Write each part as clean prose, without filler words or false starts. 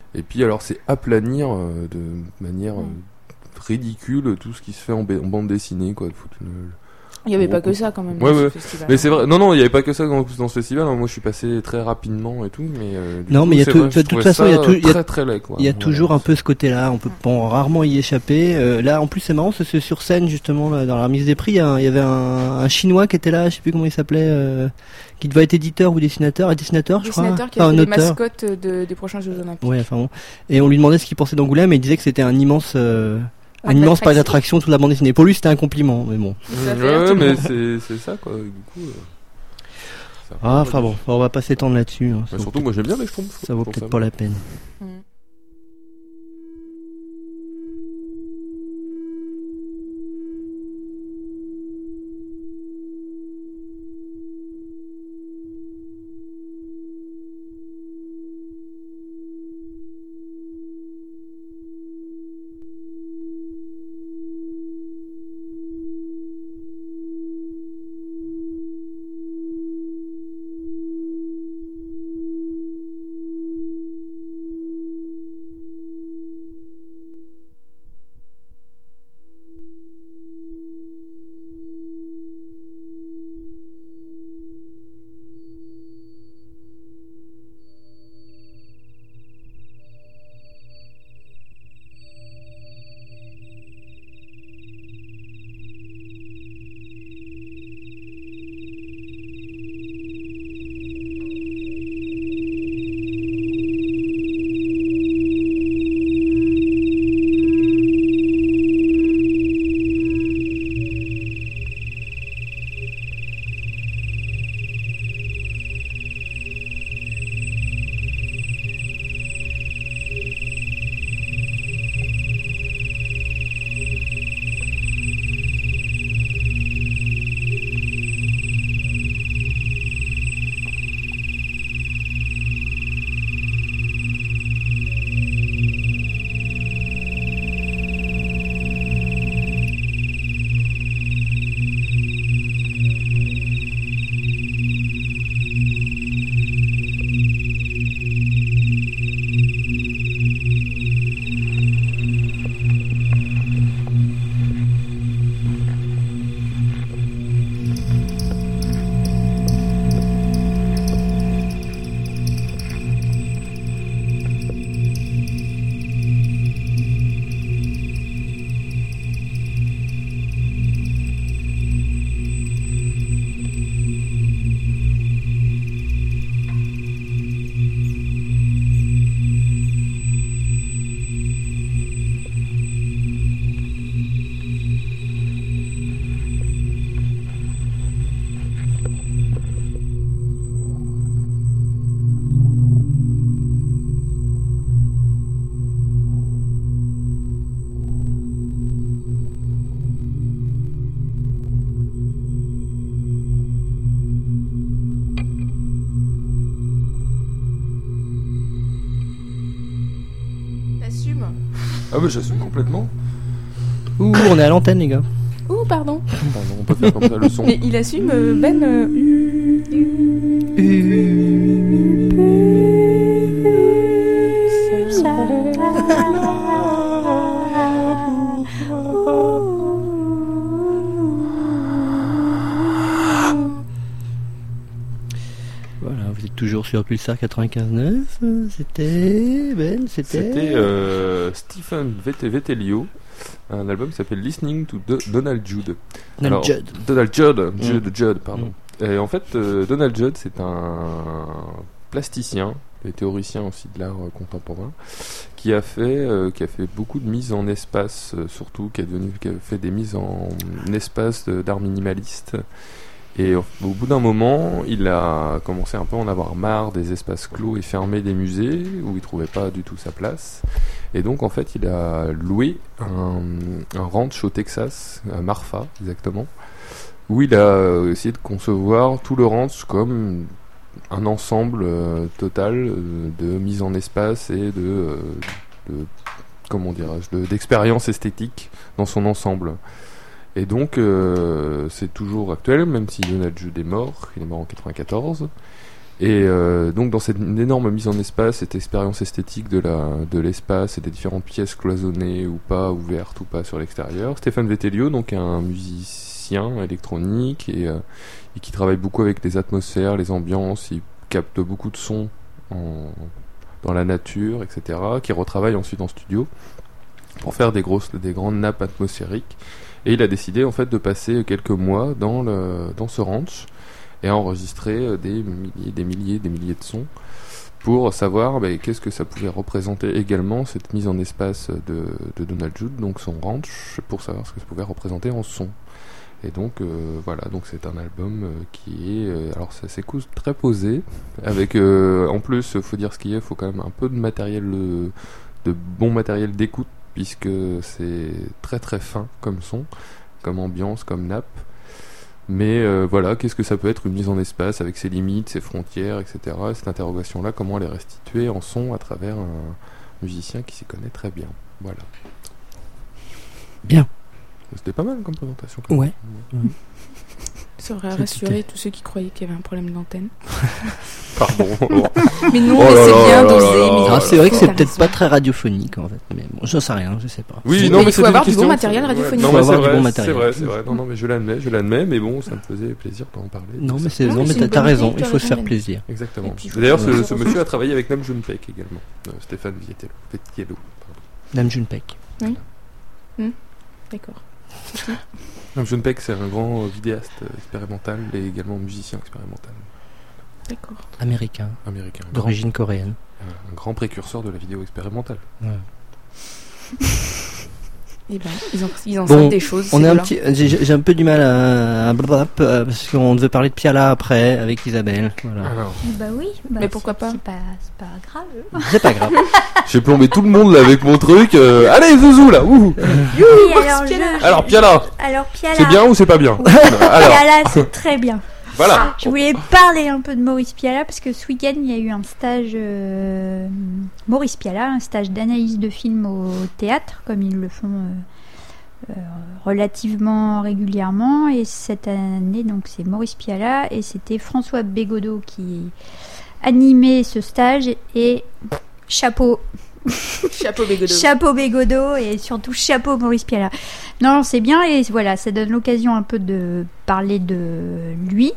Et puis alors c'est aplanir de manière ridicule tout ce qui se fait en bande dessinée, quoi. Il n'y avait pas que ça quand même dans ce festival. Mais c'est vrai, non, il n'y avait pas que ça dans ce festival. Moi je suis passé très rapidement et tout, mais mais il y a de toute façon il y a très laid, quoi. Il y a toujours un peu ce côté-là, on peut rarement y échapper. Là en plus c'est marrant, c'est sur scène justement là, dans la remise des prix, il y avait un chinois qui était là, je sais plus comment il s'appelait, qui devait être éditeur ou dessinateur je crois. Dessinateur qui a fait les mascottes des prochains Jeux Olympiques. Ouais, enfin bon. Et on lui demandait ce qu'il pensait d'Angoulême et il disait que c'était un immense parc d'attraction, toute la bande dessinée. Pour lui, c'était un compliment, mais bon. Mais c'est ça, quoi. Du coup. Enfin bon, on va pas s'étendre là-dessus. Hein. Surtout, moi j'aime bien les Schtroumpfs. Ça vaut peut-être pas la peine. Ah bah j'assume complètement. Ouh, on est à l'antenne les gars. Ouh, pardon. Pardon, on peut faire comme ça le son. Mais il assume Ben. Voilà, vous êtes toujours sur Pulsar 95.9. C'était Ben, C'était Stephen Vettelio. Un album qui s'appelle Listening to Donald Judd. Donald Judd, pardon. Et en fait, Donald Judd, c'est un plasticien et théoricien aussi de l'art contemporain qui a fait beaucoup de mises en espace, surtout qui a fait des mises en espace d'art minimaliste. Et au bout d'un moment, il a commencé un peu à en avoir marre des espaces clos et fermés des musées où il trouvait pas du tout sa place. Et donc en fait, il a loué un ranch au Texas, à Marfa exactement, où il a essayé de concevoir tout le ranch comme un ensemble total de mise en espace et d'expérience esthétique dans son ensemble. Et donc c'est toujours actuel, même si Donald Judd est mort, il est mort en 94. Et donc dans cette énorme mise en espace, cette expérience esthétique de l'espace et des différentes pièces cloisonnées ou pas, ouvertes ou pas sur l'extérieur, Stéphane Vettelio, donc un musicien électronique et qui travaille beaucoup avec les atmosphères, les ambiances, il capte beaucoup de sons dans la nature, etc., qui retravaille ensuite en studio pour faire des grandes nappes atmosphériques. Et il a décidé en fait de passer quelques mois dans ce ranch et à enregistrer des milliers de sons pour savoir qu'est-ce que ça pouvait représenter également, cette mise en espace de Donald Judd, donc son ranch, pour savoir ce que ça pouvait représenter en son. Et donc voilà, donc c'est un album qui est alors ça s'écoute très posé avec en plus faut dire ce qu'il y a, faut quand même un peu de matériel de bon matériel d'écoute puisque c'est très très fin comme son, comme ambiance, comme nappe. Mais voilà, qu'est-ce que ça peut être une mise en espace avec ses limites, ses frontières, etc. Cette interrogation-là, comment elle est restituée en son à travers un musicien qui s'y connaît très bien. Voilà. Bien. C'était pas mal comme présentation. Ouais. Ça aurait rassuré tous ceux qui croyaient qu'il y avait un problème d'antenne. Pardon. Mais non, mais c'est bien dosé. C'est vrai que c'est peut-être pas très radiophonique en fait. Mais bon, j'en sais rien, je sais pas. Oui, non, mais il faut avoir du bon matériel radiophonique. Non, mais c'est vrai. Non, mais je l'admets, mais bon, ça me faisait plaisir d'en parler. Non, mais t'as raison, il faut se faire plaisir. Exactement. D'ailleurs, ce monsieur a travaillé avec Nam June Paik également. Stéphane Vettelio. Nam June Paik. Oui. D'accord. Nam June Paik, c'est un grand vidéaste expérimental et également musicien expérimental. D'accord. Américain. D'origine coréenne. Un grand précurseur de la vidéo expérimentale. Ouais. Et ils en savent des choses. J'ai un peu du mal à parce qu'on devait parler de Piala après avec Isabelle. Voilà. Alors. Bah oui. Mais pourquoi pas ? C'est pas grave. C'est pas grave. J'ai plombé tout le monde là avec mon truc. Allez Zouzou là. Alors Piala. C'est bien ou c'est pas bien ? Piala, c'est très bien. Voilà. Je voulais parler un peu de Maurice Piala parce que ce week-end il y a eu un stage Maurice Piala, un stage d'analyse de films au théâtre, comme ils le font relativement régulièrement. Et cette année, donc c'est Maurice Piala et c'était François Bégodeau qui animait ce stage et chapeau. Chapeau Bégodeau et surtout chapeau Maurice Piala. Non, c'est bien et voilà, ça donne l'occasion un peu de parler de lui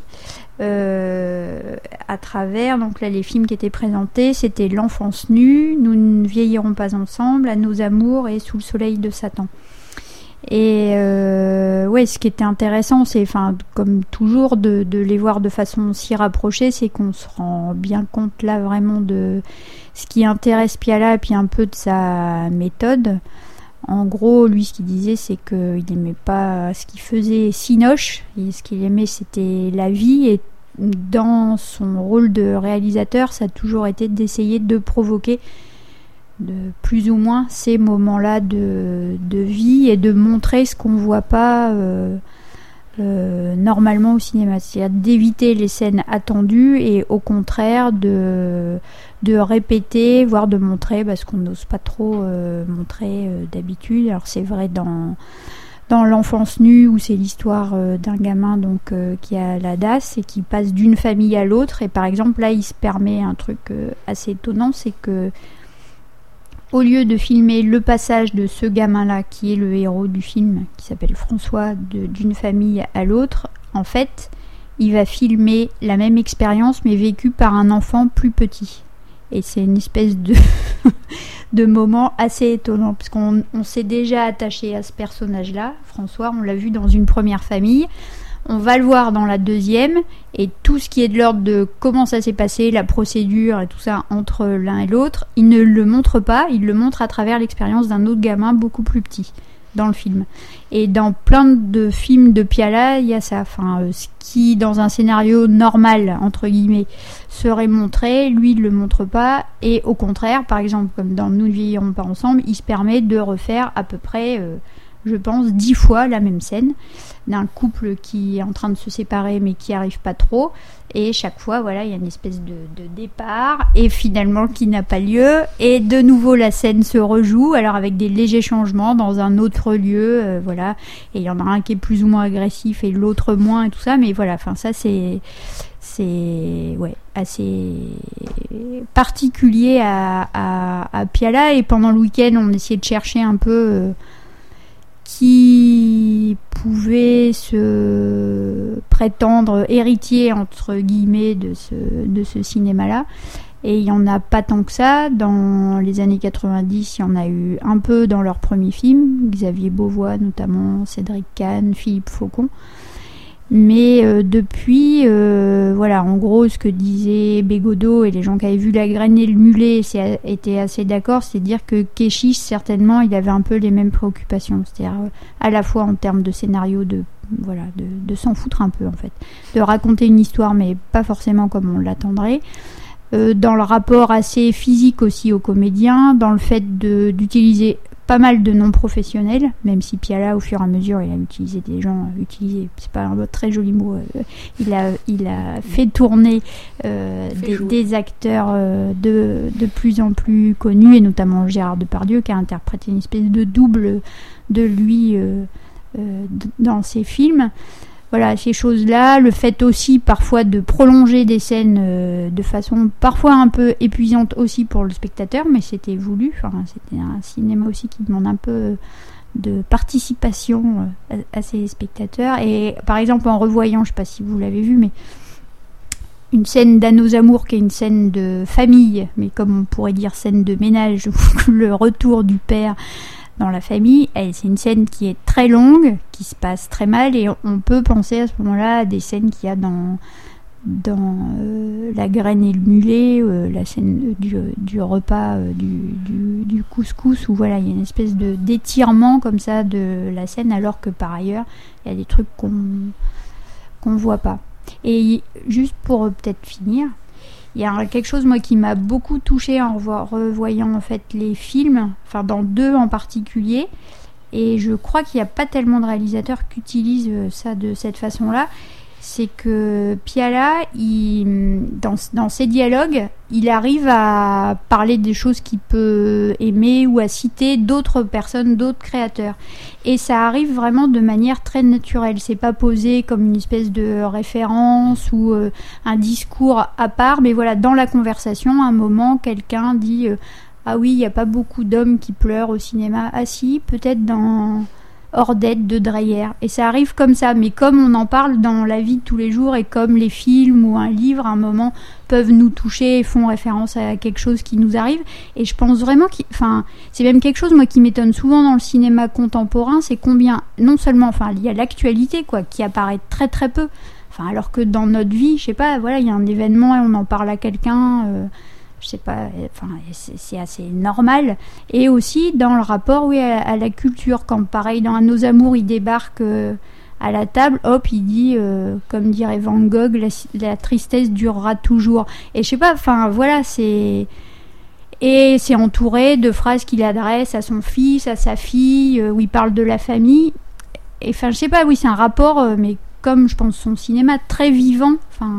à travers donc là les films qui étaient présentés, c'était L'enfance nue, Nous ne vieillirons pas ensemble, À nos amours et Sous le soleil de Satan. Et ouais, ce qui était intéressant, c'est, enfin, comme toujours, de les voir de façon si rapprochée, c'est qu'on se rend bien compte là vraiment de ce qui intéresse Piala et puis un peu de sa méthode. En gros, lui, ce qu'il disait, c'est qu'il n'aimait pas ce qu'il faisait sinoche, et ce qu'il aimait, c'était la vie. Et dans son rôle de réalisateur, ça a toujours été d'essayer de provoquer de plus ou moins ces moments-là de vie et de montrer ce qu'on ne voit pas normalement au cinéma. C'est-à-dire d'éviter les scènes attendues et au contraire de répéter, voire de montrer ce qu'on n'ose pas trop montrer d'habitude. Alors c'est vrai dans L'enfance nue, où c'est l'histoire d'un gamin donc qui a la DAS et qui passe d'une famille à l'autre. Et par exemple là, il se permet un truc assez étonnant, c'est que au lieu de filmer le passage de ce gamin-là, qui est le héros du film, qui s'appelle François, d'une famille à l'autre, en fait, il va filmer la même expérience, mais vécue par un enfant plus petit. Et c'est une espèce de moment assez étonnant, parce qu'on s'est déjà attaché à ce personnage-là. François, on l'a vu dans une première famille. On va le voir dans la deuxième, et tout ce qui est de l'ordre de comment ça s'est passé, la procédure et tout ça entre l'un et l'autre, il ne le montre pas, il le montre à travers l'expérience d'un autre gamin beaucoup plus petit dans le film. Et dans plein de films de Piala, il y a ça. Enfin, ce qui, dans un scénario normal, entre guillemets, serait montré, lui, il ne le montre pas. Et au contraire, par exemple, comme dans Nous ne vieillirons pas ensemble, il se permet de refaire à peu près... je pense 10 fois la même scène d'un couple qui est en train de se séparer mais qui arrive pas trop, et chaque fois voilà, il y a une espèce de départ et finalement qui n'a pas lieu, et de nouveau la scène se rejoue, alors avec des légers changements dans un autre lieu, voilà, et il y en a un qui est plus ou moins agressif et l'autre moins et tout ça, mais voilà, enfin ça c'est assez particulier à Piala. Et pendant le week-end, on essayait de chercher un peu qui pouvait se prétendre héritier entre guillemets de ce cinéma-là. Et il n'y en a pas tant que ça. Dans les années 90, il y en a eu un peu dans leurs premiers films. Xavier Beauvois notamment, Cédric Kahn, Philippe Faucon. Mais depuis, en gros, ce que disait Bégodeau et les gens qui avaient vu La Graine et le Mulet étaient assez d'accord, c'est dire que Keshish, certainement, il avait un peu les mêmes préoccupations. C'est-à-dire à la fois en termes de scénario, de s'en foutre un peu, en fait. De raconter une histoire, mais pas forcément comme on l'attendrait. Dans le rapport assez physique aussi aux comédiens, dans le fait d'utiliser pas mal de noms professionnels, même si Piala, au fur et à mesure, il a utilisé des gens, c'est pas un très joli mot, il a fait tourner des acteurs de plus en plus connus, et notamment Gérard Depardieu, qui a interprété une espèce de double de lui dans ses films. Voilà, ces choses-là, le fait aussi parfois de prolonger des scènes de façon parfois un peu épuisante aussi pour le spectateur, mais c'était voulu. Enfin, c'était un cinéma aussi qui demande un peu de participation à ses spectateurs. Et par exemple, en revoyant, je ne sais pas si vous l'avez vu, mais une scène d'Anneaux Amour qui est une scène de famille, mais comme on pourrait dire scène de ménage, le retour du père dans la famille, c'est une scène qui est très longue, qui se passe très mal, et on peut penser à ce moment-là à des scènes qu'il y a dans La Graine et le Mulet, la scène du repas du couscous, où voilà, il y a une espèce d'étirement comme ça de la scène, alors que par ailleurs il y a des trucs qu'on voit pas. Et juste pour peut-être finir, il y a quelque chose, moi, qui m'a beaucoup touchée en revoyant en fait les films, enfin dans deux en particulier, et je crois qu'il n'y a pas tellement de réalisateurs qui utilisent ça de cette façon-là. C'est que Piala, dans ses dialogues, il arrive à parler des choses qu'il peut aimer ou à citer d'autres personnes, d'autres créateurs. Et ça arrive vraiment de manière très naturelle. C'est pas posé comme une espèce de référence ou un discours à part, mais voilà, dans la conversation, à un moment, quelqu'un dit ah oui, il n'y a pas beaucoup d'hommes qui pleurent au cinéma. Ah si, peut-être dans Ordette de Dreyer. Et ça arrive comme ça, mais comme on en parle dans la vie de tous les jours, et comme les films ou un livre, à un moment, peuvent nous toucher et font référence à quelque chose qui nous arrive. Et je pense vraiment c'est même quelque chose, moi, qui m'étonne souvent dans le cinéma contemporain, c'est combien, non seulement, il y a l'actualité, quoi, qui apparaît très très peu. Alors que dans notre vie, je sais pas, voilà, il y a un événement et on en parle à quelqu'un, je sais pas, c'est assez normal. Et aussi dans le rapport, oui, à la culture, quand pareil dans Nos Amours, il débarque à la table, hop, il dit, comme dirait Van Gogh, la tristesse durera toujours. Et je sais pas, voilà, c'est entouré de phrases qu'il adresse à son fils, à sa fille, où il parle de la famille. Et je sais pas, oui, c'est un rapport, mais comme je pense son cinéma, très vivant,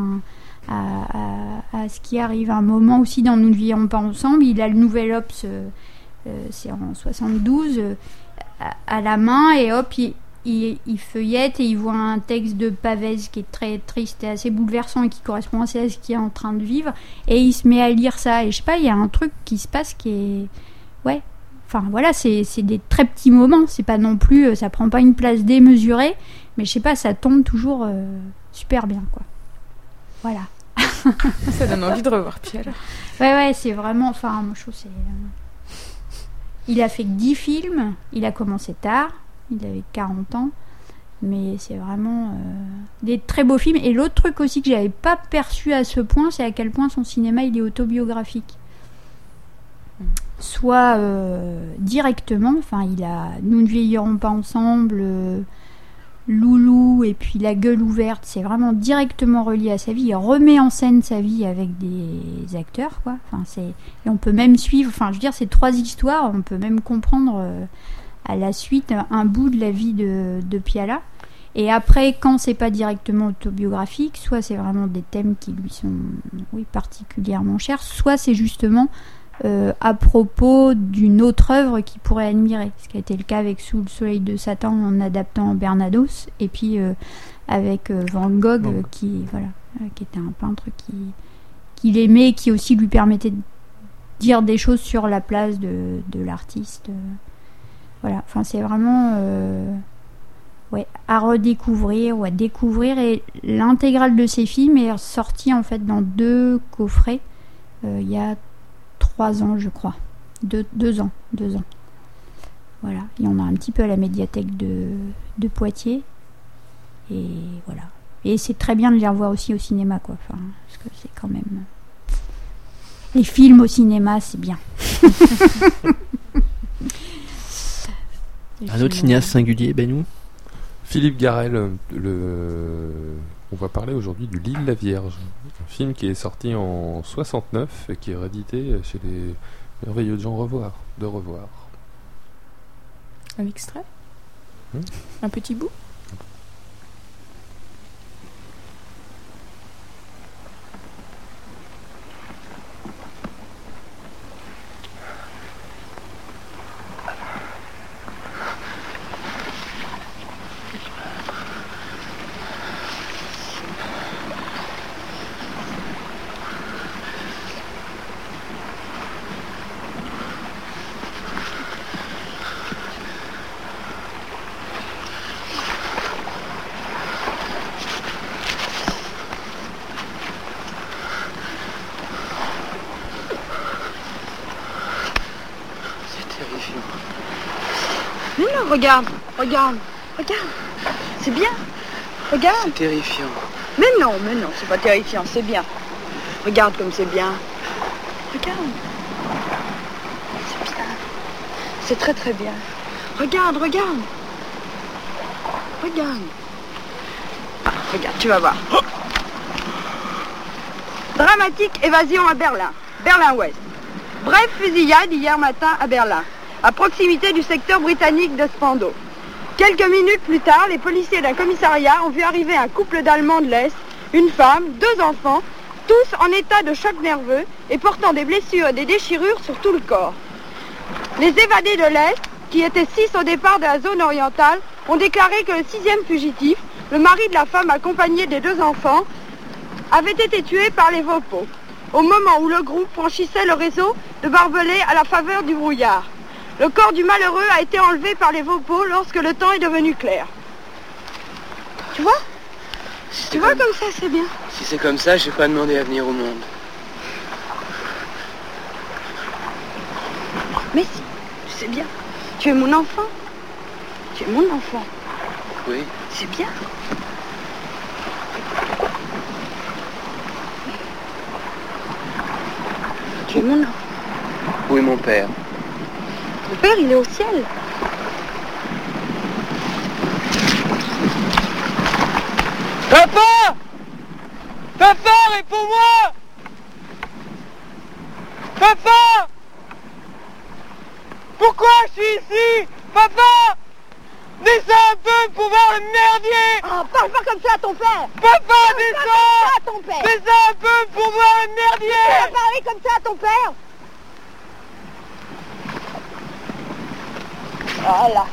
à ce qui arrive à un moment aussi dans Nous ne vivrons pas ensemble. Il a le Nouvel Obs, c'est en 72, à la main, et hop, il feuillette et il voit un texte de Pavez qui est très triste et assez bouleversant et qui correspond assez à ce qu'il est en train de vivre, et il se met à lire ça, et je sais pas, il y a un truc qui se passe qui est... Ouais, voilà, c'est des très petits moments, c'est pas non plus, ça prend pas une place démesurée, mais je sais pas, ça tombe toujours super bien, quoi. Voilà. Ça donne envie de revoir Piala. Ouais, c'est vraiment... moi, je trouve c'est... Il a fait que 10 films, il a commencé tard, il avait 40 ans, mais c'est vraiment des très beaux films. Et l'autre truc aussi que j'avais pas perçu à ce point, c'est à quel point son cinéma, il est autobiographique. Soit directement, il a Nous ne vieillirons pas ensemble... Loulou et puis La Gueule ouverte, c'est vraiment directement relié à sa vie. Il remet en scène sa vie avec des acteurs, quoi. Et on peut même suivre, ces trois histoires, on peut même comprendre à la suite un bout de la vie de Piala. Et après, quand c'est pas directement autobiographique, soit c'est vraiment des thèmes qui lui sont particulièrement chers, soit c'est justement à propos d'une autre œuvre qu'il pourrait admirer, ce qui a été le cas avec Sous le soleil de Satan en adaptant Bernados, et puis avec Van Gogh, qui était un peintre qu'il aimait, qui aussi lui permettait de dire des choses sur la place de l'artiste. Voilà, enfin c'est vraiment à redécouvrir ou à découvrir, et l'intégrale de ces films est sortie en fait dans 2 coffrets il y a 3 ans je crois, 2 ans. Voilà, il y en a un petit peu à la médiathèque de Poitiers, et voilà. Et c'est très bien de les revoir aussi au cinéma, quoi. Enfin, parce que c'est quand même... Les films au cinéma, c'est bien. Un autre cinéaste singulier, Benou? Philippe Garrel, on va parler aujourd'hui du L'Île la Vierge, un film qui est sorti en 69 et qui est réédité chez les merveilleux gens de revoir. Un extrait Un petit bout? Regarde. C'est bien. Regarde. C'est terrifiant. Mais non, c'est pas terrifiant, c'est bien. Regarde comme c'est bien. Regarde. C'est bien. C'est très très bien. Regarde. Ah, regarde, tu vas voir. Dramatique évasion à Berlin-Ouest. Bref fusillade hier matin à Berlin, à proximité du secteur britannique de Spandau. Quelques minutes plus tard, les policiers d'un commissariat ont vu arriver un couple d'Allemands de l'Est, une femme, 2 enfants, tous en état de choc nerveux et portant des blessures et des déchirures sur tout le corps. Les évadés de l'Est, qui étaient 6 au départ de la zone orientale, ont déclaré que le 6e fugitif, le mari de la femme accompagné des 2 enfants, avait été tué par les Vopos, au moment où le groupe franchissait le réseau de barbelés à la faveur du brouillard. Le corps du malheureux a été enlevé par les Vopos lorsque le temps est devenu clair. Tu vois? Tu vois comme ça, c'est bien. Si c'est comme ça, j'ai pas demandé à venir au monde. Mais si, tu sais bien. Tu es mon enfant. Oui. C'est bien. Tu es mon enfant. Où est mon père? Mon père, il est au ciel. Papa! Papa, réponds-moi! Papa! Pourquoi je suis ici? Papa! Descends un peu pour voir le merdier! Oh, parle pas comme ça à ton père! Papa, Parle pas comme ça à ton père! Descends un peu pour voir le Tu merdier! vas parler comme ça à ton père! Voilà.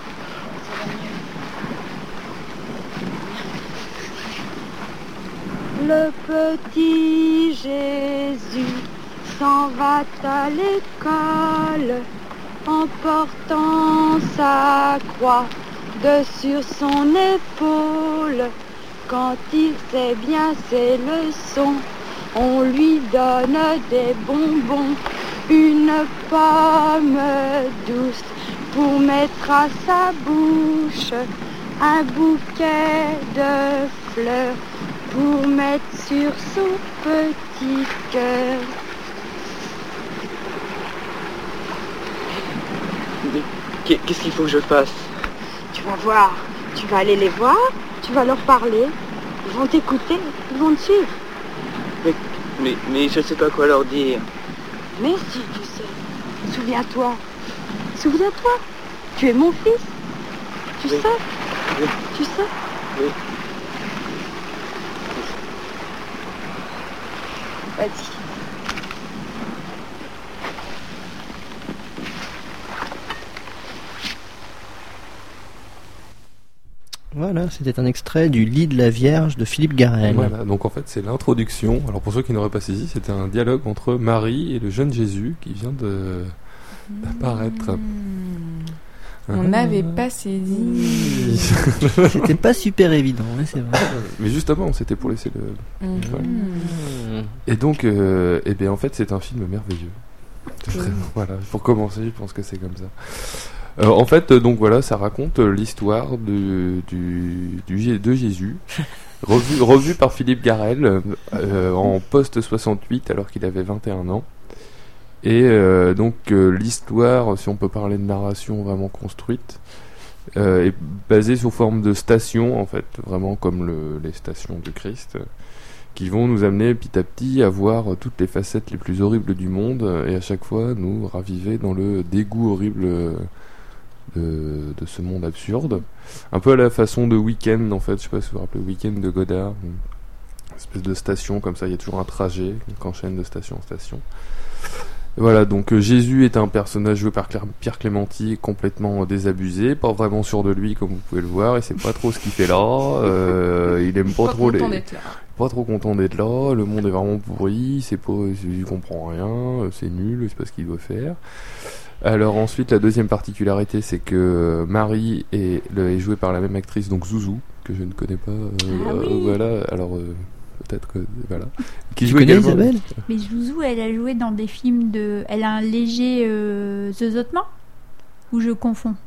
Le petit Jésus s'en va à l'école en portant sa croix de sur son épaule. Quand il sait bien ses leçons, on lui donne des bonbons, une pomme douce pour mettre à sa bouche, un bouquet de fleurs pour mettre sur son petit cœur. Qu'est-ce qu'il faut que je fasse? Tu vas voir, tu vas aller les voir, tu vas leur parler, ils vont t'écouter, ils vont te suivre. Mais je sais pas quoi leur dire. Mais si, tu sais, souviens-toi, tu es mon fils, tu sais, Oui. tu sais. Oui. Vas-y. Voilà, c'était un extrait du Lit de la Vierge de Philippe Garrel. Voilà, donc en fait c'est l'introduction. Alors pour ceux qui n'auraient pas saisi, c'était un dialogue entre Marie et le jeune Jésus qui vient d'apparaître. On n'avait pas saisi. C'était pas super évident, hein, c'est vrai. Mais justement, c'était pour laisser le... Voilà. Et donc, bien en fait c'est un film merveilleux. Voilà, pour commencer, je pense que c'est comme ça. En fait, donc voilà, ça raconte l'histoire de Jésus, revu par Philippe Garrel en post-68 alors qu'il avait 21 ans. Et donc l'histoire, si on peut parler de narration vraiment construite, est basée sous forme de stations, en fait, vraiment comme les stations du Christ, qui vont nous amener petit à petit à voir toutes les facettes les plus horribles du monde et à chaque fois nous raviver dans le dégoût horrible de ce monde absurde, un peu à la façon de Weekend en fait, je sais pas si vous vous rappelez Weekend de Godard, une espèce de station comme ça, il y a toujours un trajet qui enchaîne de station en station. Voilà, donc Jésus est un personnage joué par Pierre Clémenti, complètement désabusé, pas vraiment sûr de lui comme vous pouvez le voir, il sait pas trop ce qu'il fait là, il aime pas trop pas trop content d'être là, le monde est vraiment pourri, il comprend rien, c'est nul, il sait pas ce qu'il doit faire. Alors ensuite la deuxième particularité c'est que Marie est jouée par la même actrice, donc Zouzou, que je ne connais pas, oui. voilà, alors peut-être que voilà. Qui joue également Isabelle. Mais Zouzou, elle a joué dans des films elle a un léger zozotement, ou je confonds?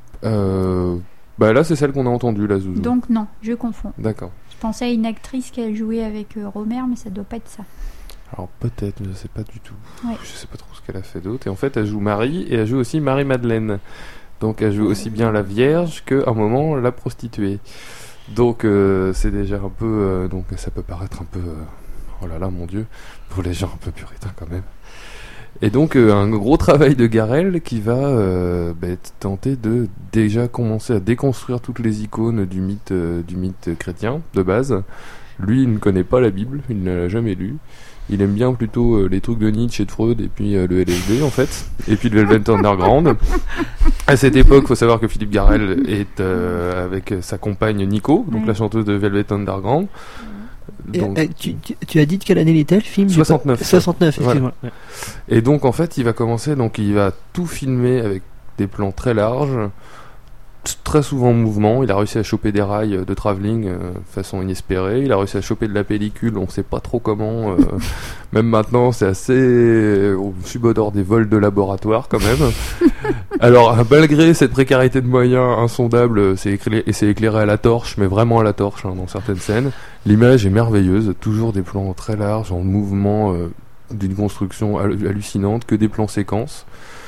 Bah là c'est celle qu'on a entendue, la Zouzou. Donc non, je confonds. D'accord. Je pensais à une actrice qui a joué avec Romer, mais ça doit pas être ça. Alors peut-être, mais je sais pas du tout. Ouais. Je sais pas trop ce qu'elle a fait d'autre. Et en fait, elle joue Marie et elle joue aussi Marie-Madeleine. Donc elle joue aussi bien la Vierge qu'à un moment la prostituée. Donc c'est déjà un peu... donc ça peut paraître un peu... oh là là, mon Dieu, pour les gens un peu puritains quand même. Et donc un gros travail de Garrel qui va tenter de déjà commencer à déconstruire toutes les icônes du mythe chrétien de base. Lui, il ne connaît pas la Bible, il ne l'a jamais lu. Il aime bien plutôt les trucs de Nietzsche et de Freud et puis le LSD en fait, et puis le Velvet Underground. À cette époque, faut savoir que Philippe Garrel est avec sa compagne Nico, donc la chanteuse de Velvet Underground. Donc, tu as dit de quelle année il était le film? 69. 69, voilà. Ouais. Et donc en fait, il va commencer, donc il va tout filmer avec des plans très larges, très souvent en mouvement. Il a réussi à choper des rails de travelling de façon inespérée. Il a réussi à choper de la pellicule, on sait pas trop comment. Même maintenant, c'est assez au subodore des vols de laboratoire quand même. Alors, malgré cette précarité de moyens insondable, c'est éclairé à la torche, mais vraiment à la torche dans certaines scènes. L'image est merveilleuse, toujours des plans très larges, en mouvement, d'une construction hallucinante, que des plans séquences.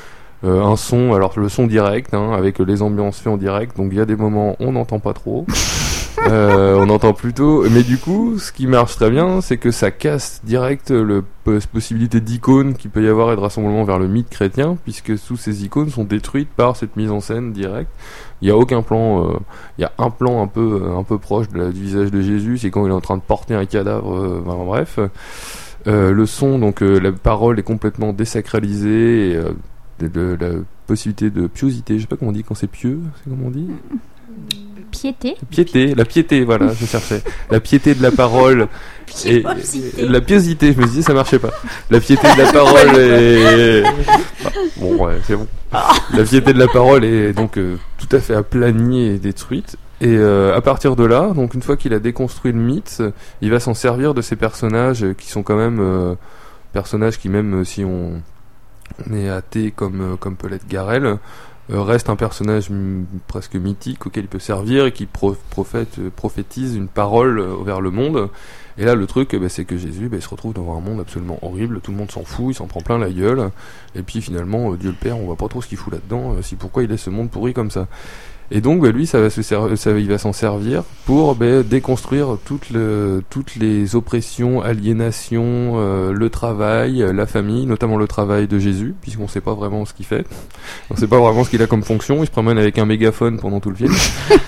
Un son, alors le son direct, avec les ambiances faites en direct, donc il y a des moments on n'entend pas trop, on entend plutôt, mais du coup ce qui marche très bien c'est que ça casse direct la possibilité d'icônes qu'il peut y avoir et de rassemblement vers le mythe chrétien, puisque toutes ces icônes sont détruites par cette mise en scène directe. Il n'y a aucun plan, il y a un plan un peu proche du visage de Jésus, c'est quand il est en train de porter un cadavre, bref. Le son, donc la parole est complètement désacralisée, et, de la possibilité de piosité, je sais pas comment on dit quand c'est pieux, c'est comment on dit? Piété, la piété, voilà, je cherchais. La piété de la parole et la piosité, je me disais ça marchait pas. La piété de la parole est... bon, ouais, c'est bon. La piété de la parole est donc tout à fait aplanie et détruite. Et à partir de là, donc une fois qu'il a déconstruit le mythe, il va s'en servir de ces personnages qui sont quand même personnages qui, même si on est athée comme peut l'être Garrel, reste un personnage presque mythique auquel il peut servir et qui prophétise une parole vers le monde. Et là le truc c'est que Jésus il se retrouve dans un monde absolument horrible, tout le monde s'en fout, il s'en prend plein la gueule, et puis finalement Dieu le Père, on voit pas trop ce qu'il fout là-dedans, si pourquoi il laisse ce monde pourri comme ça. Et donc lui il va s'en servir pour déconstruire toutes les oppressions, aliénations, le travail, la famille, notamment le travail de Jésus, puisqu'on sait pas vraiment ce qu'il fait, on sait pas vraiment ce qu'il a comme fonction, il se promène avec un mégaphone pendant tout le film.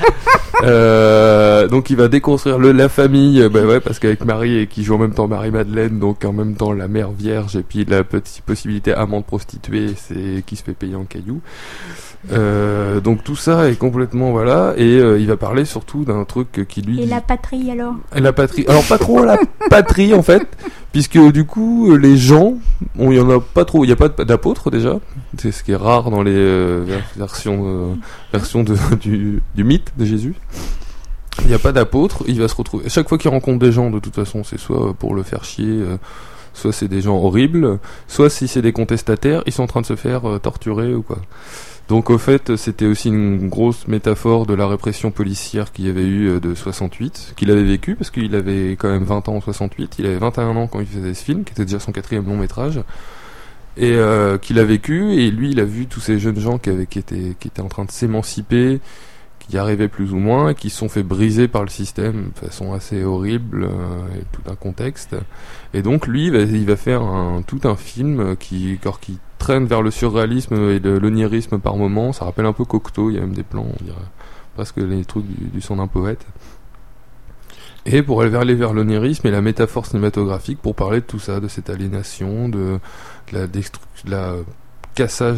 Donc il va déconstruire la famille, parce qu'avec Marie, qui joue en même temps Marie-Madeleine, donc en même temps la mère vierge, et puis la petite possibilité amante prostituée, c'est qui se fait payer en cailloux. Donc tout ça est complètement, voilà, et il va parler surtout d'un truc qui lui... Et la patrie alors ? Et la patrie, alors pas trop la patrie en fait, puisque du coup les gens, il y en a pas trop, il y a pas d'apôtres déjà, c'est ce qui est rare dans les versions du mythe de Jésus. Il n'y a pas d'apôtre, il va se retrouver. Chaque fois qu'il rencontre des gens, de toute façon, c'est soit pour le faire chier, soit c'est des gens horribles, soit si c'est des contestataires, ils sont en train de se faire torturer ou quoi. Donc au fait, c'était aussi une grosse métaphore de la répression policière qu'il y avait eu de 68, qu'il avait vécu, parce qu'il avait quand même 20 ans en 68, il avait 21 ans quand il faisait ce film, qui était déjà son 4e long métrage, et qu'il a vécu, et lui il a vu tous ces jeunes gens qui étaient en train de s'émanciper, qui arrivaient plus ou moins, et qui se sont fait briser par le système de façon assez horrible, et tout un contexte. Et donc lui, il va faire tout un film qui traîne vers le surréalisme et l'onirisme par moments. Ça rappelle un peu Cocteau, il y a même des plans, on dirait presque les trucs du son d'un poète. Et pour aller vers l'onirisme et la métaphore cinématographique, pour parler de tout ça, de cette aliénation, de la cassage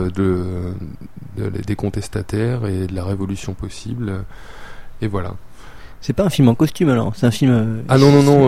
des contestataires et de la révolution possible, et voilà. C'est pas un film en costume alors, c'est un film. Ah non,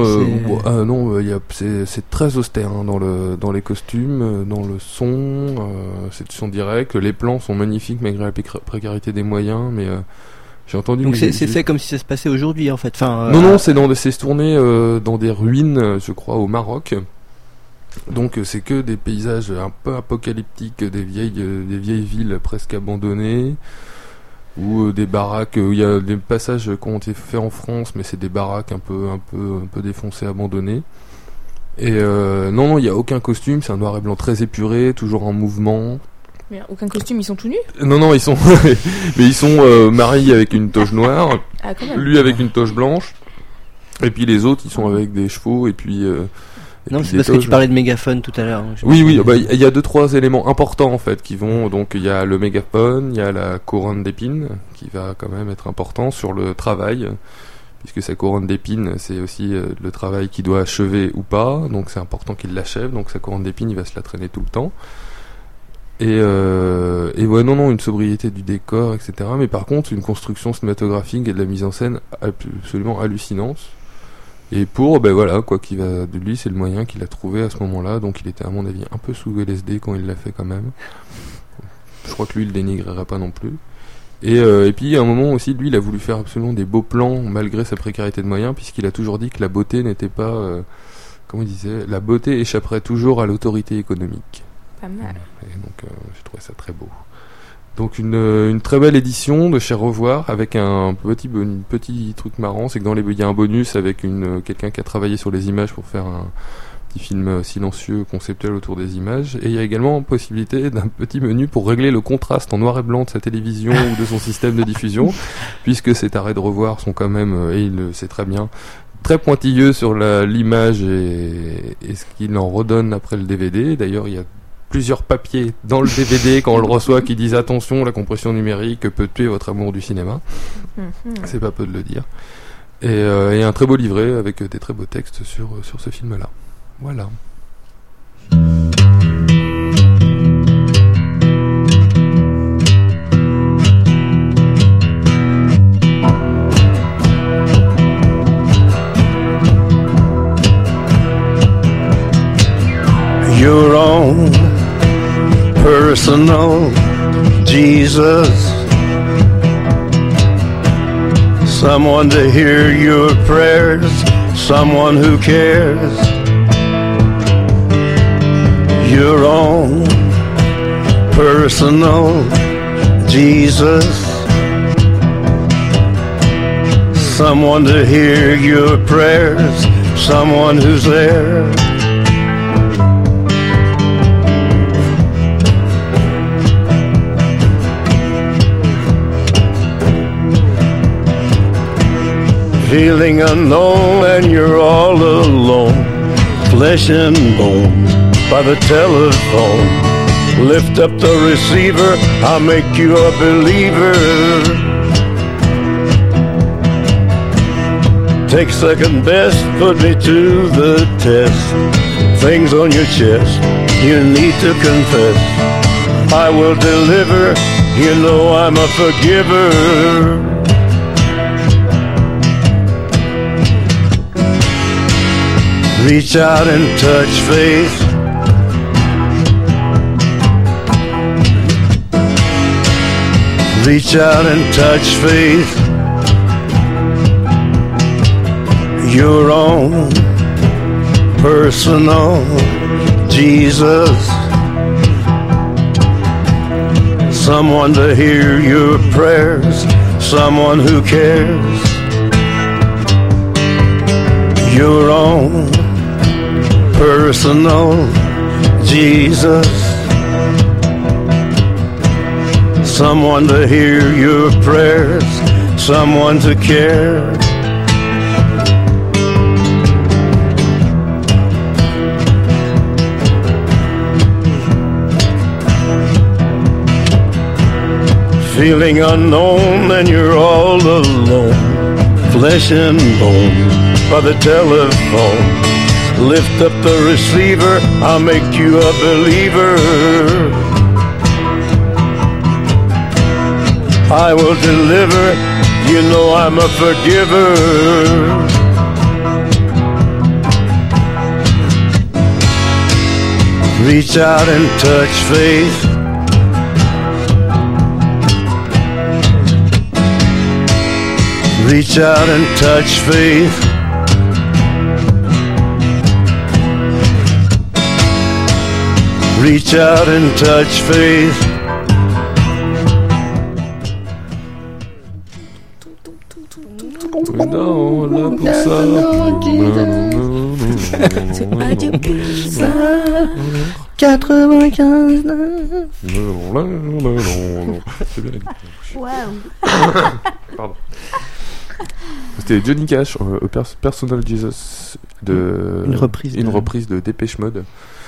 c'est très austère hein, dans les costumes, dans le son, c'est du son direct, les plans sont magnifiques malgré la précarité des moyens, mais j'ai entendu. Donc c'est fait comme si ça se passait aujourd'hui en fait. Enfin, non, c'est tourné dans des ruines, je crois, au Maroc. Donc c'est que des paysages un peu apocalyptiques, des vieilles villes presque abandonnées, ou des baraques où il y a des passages qui ont été faits en France, mais c'est des baraques un peu défoncées, abandonnées. Et non, il y a aucun costume, c'est un noir et blanc très épuré, toujours en mouvement. Mais aucun costume, ils sont tout nus ? Non, ils sont mais ils sont mariés avec une toge noire, lui avec une toge blanche, et puis les autres ils sont avec des chevaux et puis non, c'est parce que tu parlais de mégaphone tout à l'heure. Oui, il y a 2-3 éléments importants en fait qui vont. Donc il y a le mégaphone, il y a la couronne d'épines qui va quand même être important sur le travail, puisque sa couronne d'épines c'est aussi le travail qu'il doit achever ou pas. Donc c'est important qu'il l'achève. Donc sa couronne d'épines il va se la traîner tout le temps. Et ouais, non, une sobriété du décor, etc. Mais par contre une construction cinématographique et de la mise en scène absolument hallucinante. Et qui va de lui, c'est le moyen qu'il a trouvé à ce moment-là. Donc il était à mon avis un peu sous LSD quand il l'a fait quand même. Je crois que lui il le dénigrerait pas non plus. Et puis à un moment aussi, lui il a voulu faire absolument des beaux plans malgré sa précarité de moyens, puisqu'il a toujours dit que la beauté n'était pas, comment il disait, la beauté échapperait toujours à l'autorité économique. Pas mal. Et donc j'ai trouvé ça très beau. Donc une très belle édition de chez Revoir avec un petit truc marrant, c'est que il y a un bonus avec quelqu'un qui a travaillé sur les images pour faire un petit film silencieux conceptuel autour des images, et il y a également possibilité d'un petit menu pour régler le contraste en noir et blanc de sa télévision ou de son système de diffusion, puisque ces arrêts de Revoir sont quand même, et il le sait très bien, très pointilleux sur l'image et ce qu'il en redonne après le DVD. D'ailleurs il y a plusieurs papiers dans le DVD quand on le reçoit qui disent attention, la compression numérique peut tuer votre amour du cinéma. C'est pas peu de le dire. Et un très beau livret avec des très beaux textes sur ce film-là. Voilà. Your own personal Jesus, someone to hear your prayers, someone who cares. Your own personal Jesus, someone to hear your prayers, someone who's there. Feeling unknown and you're all alone, flesh and bone by the telephone. Lift up the receiver, I'll make you a believer. Take second best, put me to the test. Things on your chest, you need to confess. I will deliver you know I'm a forgiver. Reach out and touch faith. Reach out and touch faith. Your own personal Jesus. Someone to hear your prayers. Someone who cares. Your own personal Jesus. Someone to hear your prayers, someone to care. Feeling unknown and you're all alone, flesh and bone by the telephone. Lift up the receiver, I'll make you a believer. I will deliver, you know I'm a forgiver. Reach out and touch faith. Reach out and touch faith. Reach out and touch faith. Non, là pour ça. Radio Pulsar 95. C'est bien la Waouh. Pardon. C'était Johnny Cash, Personal Jesus, une reprise de Dépêche Mode,